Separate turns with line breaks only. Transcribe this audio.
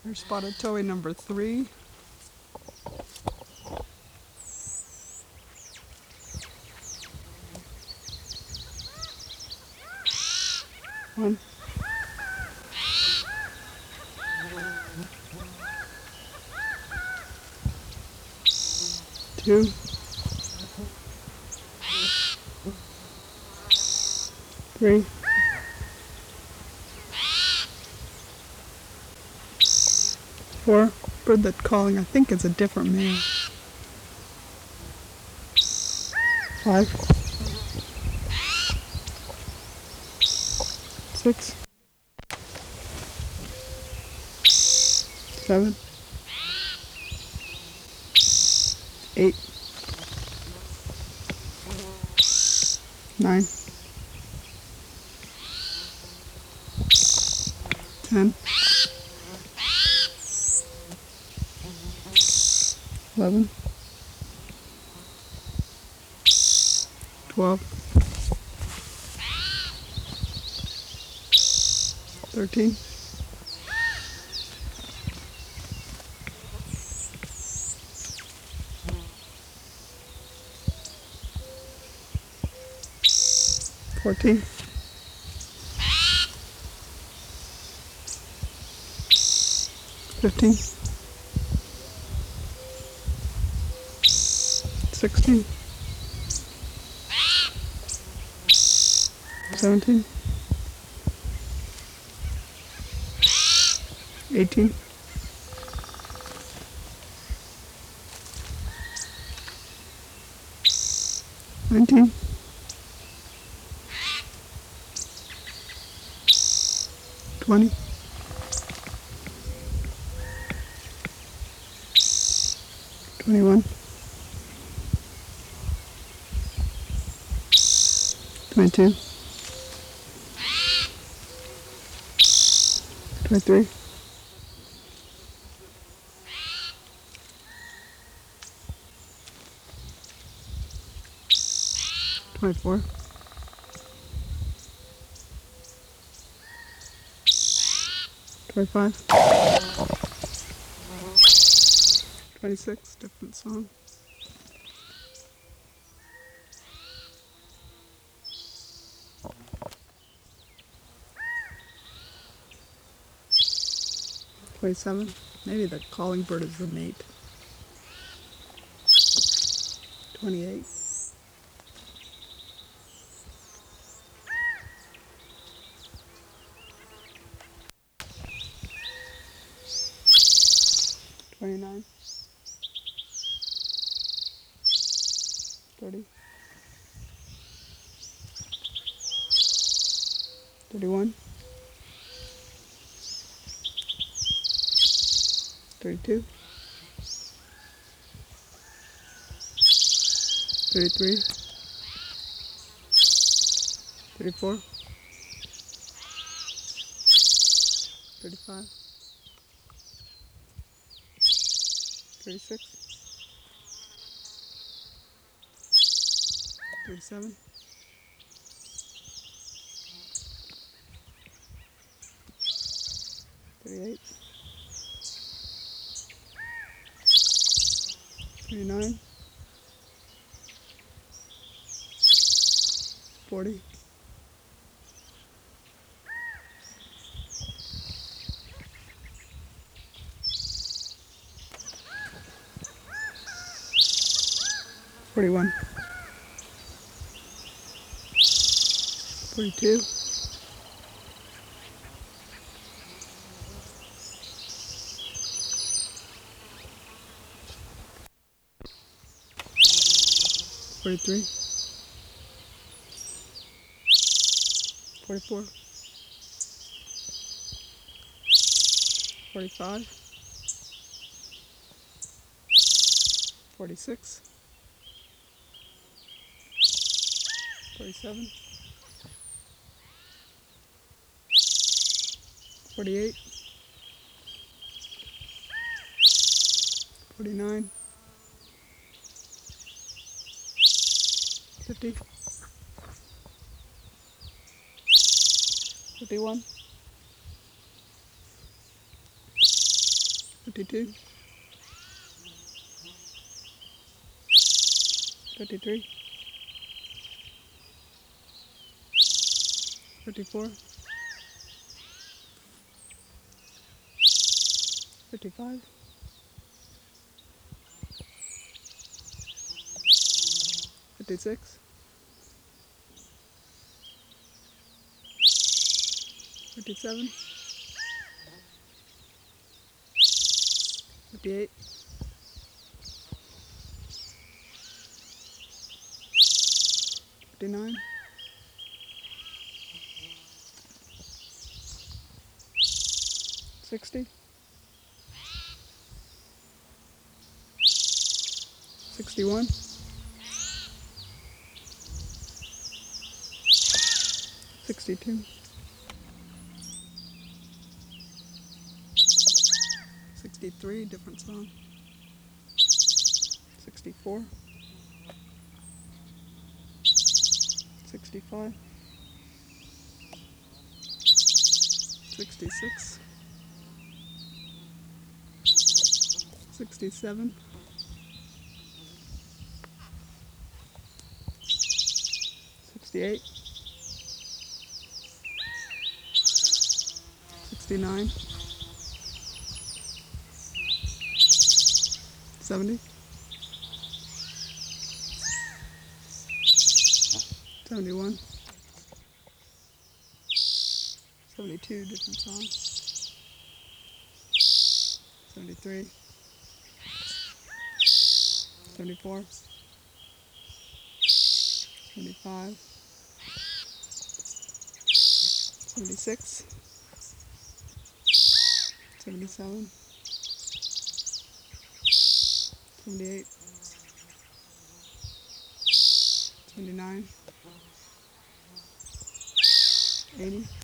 Here's spotted towhee number 3. One, two, three, four. Bird that's calling, I think it's a different male. 5, 6, 7, 8, 9, 10, 11, 12, 13, 14, 15, 16, 17, 18, 19, 20, 21, 22, 23, 24, 25, 26, different song. 27, maybe the calling bird is the mate. 28, 29, 30, 31, 32, 33, 34, 35, 36, 37, 38, 39, 40, 41, 42, 43, 44, 45, 46, 47, 48, 49, 50, 51, 52, 53, 54, 55, 56, 57, 58, 59, 60, 61, 62, 63, different song, 64, 65, 66, 67, 68, 69, 70, 71, 72, different song, 73, 74, 75, 76, 77, 78, 79, 80,